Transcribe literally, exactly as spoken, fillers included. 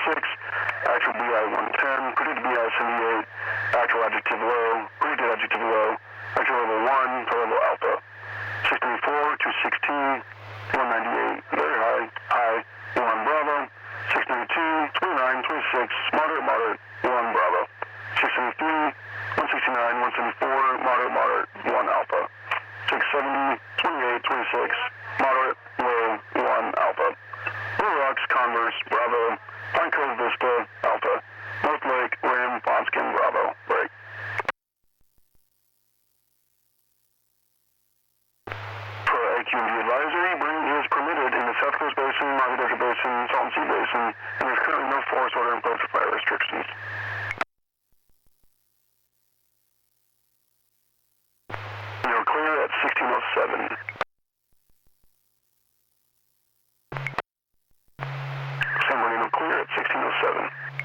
six, actual B I one ten, predicted B I seventy-eight, actual adjective low, predicted adjective low, actual level one for level alpha. six ninety-four, two sixteen, one ninety-eight, very high, high, one Bravo. six ninety-two, twenty-nine, twenty-six, moderate, moderate, one Bravo. six seventy-three, one sixty-nine, one seventy-four, moderate, moderate, one Alpha. six seventy, twenty-eight, twenty-six, moderate, low, one Alpha. Blue Rocks, Converse, Bravo. Pine Cove Vista, Alpha. North Lake, Rim, Ponskin, Bravo, break. For A Q M D advisory, burning is permitted in the South Coast Basin, Mahi Desert Basin, Salton Sea Basin, and there's currently no forest order in place for fire restrictions. You're clear at sixteen oh seven. San Marino clear at sixteen oh seven.